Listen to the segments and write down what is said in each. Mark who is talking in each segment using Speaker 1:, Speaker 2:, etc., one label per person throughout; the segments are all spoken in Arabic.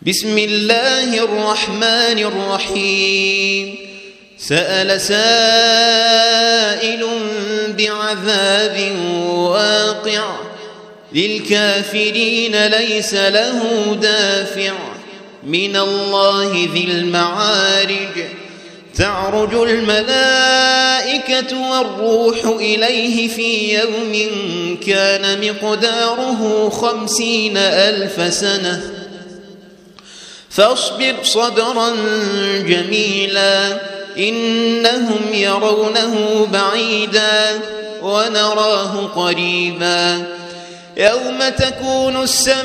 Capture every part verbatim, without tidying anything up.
Speaker 1: بسم الله الرحمن الرحيم سأل سائل بعذاب واقع للكافرين ليس له دافع من الله ذي المعارج تعرج الملائكة والروح إليه في يوم كان مقداره خمسين ألف سنة فاصبر صبرا جميلا إنهم يرونه بعيدا ونراه قريبا يوم تكون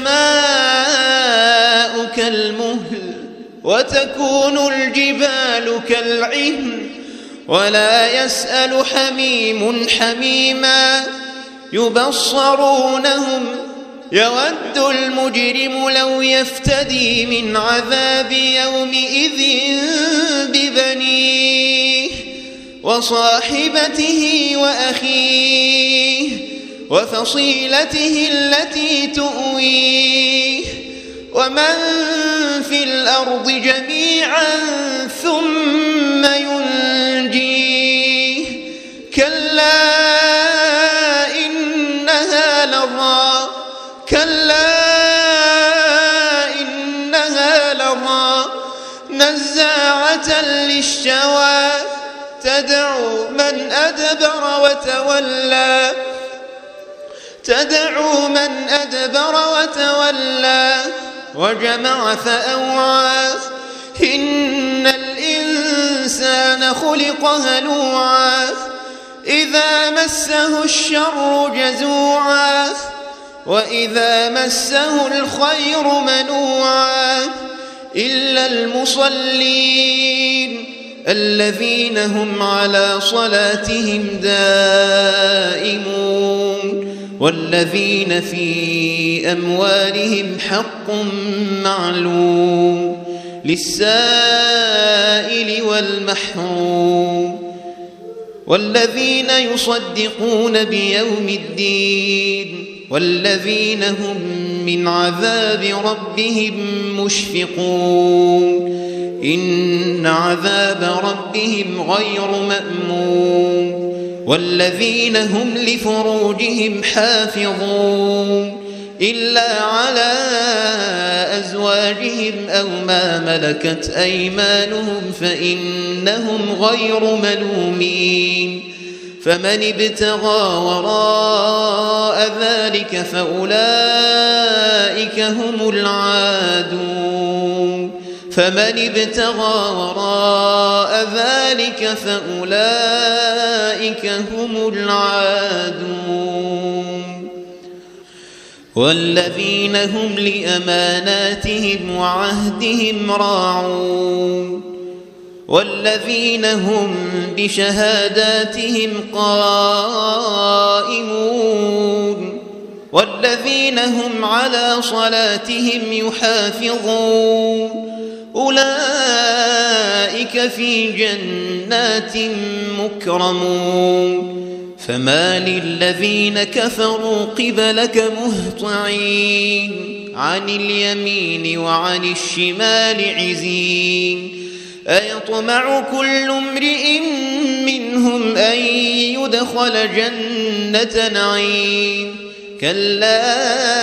Speaker 1: السماء كالمهل وتكون الجبال كالعهن ولا يسأل حميم حميما يبصرونهم يود المجرم لو يفتدي من عذاب يومئذ ببنيه وصاحبته وأخيه وفصيلته التي تؤويه ومن في الأرض جميعا ثم ينجيه كلا إنها لظى كلا إنها لظى نزاعة للشوى تدعو من أدبر وتولى تدعو من أدبر وتولى وجمع فأوعى إن الإنسان خلق هلوعا إذا مسه الشر جزوعا وإذا مسه الخير منوعا إلا المصلين الذين هم على صلاتهم دائمون والذين في أموالهم حق معلوم للسائل والمحروم والذين يصدقون بيوم الدين والذين هم من عذاب ربهم مشفقون إن عذاب ربهم غير مأمون والذين هم لفروجهم حافظون إلا على أزواجهم أو ما ملكت أيمانهم فإنهم غير ملومين فمن ابتغى وراء ذلك فأولئك هم العادون فمن ابتغى وراء ذلك فأولئك هم العادون والذين هم لأماناتهم وعهدهم راعون والذين هم بشهاداتهم قائمون والذين هم على صلاتهم يحافظون أولئك في جنات مكرمون فما للذين كفروا قبلك مهطعين عن اليمين وعن الشمال عزين أيطمع كل امرئ منهم أن يدخل جنة نعيم كلا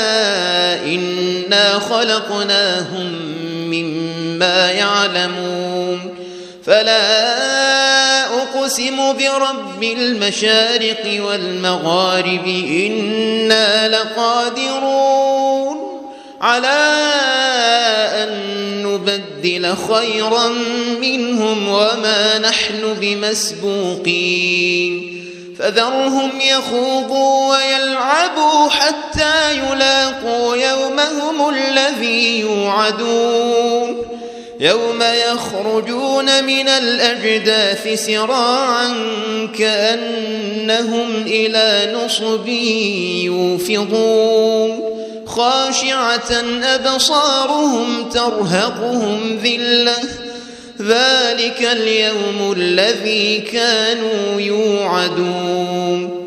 Speaker 1: إنا خلقناهم مما يعلمون فلا أقسم برب المشارق والمغارب إنا لقادرون على أن نبدل خيرا منهم وما نحن بمسبوقين فذرهم يخوضوا ويلعبوا حتى يلاقوا يومهم الذي يوعدون يوم يخرجون من الأجداث سراعا كأنهم إلى نصب يوفضون خاشعة أبصارهم ترهقهم ذلة ذلك اليوم الذي كانوا يوعدون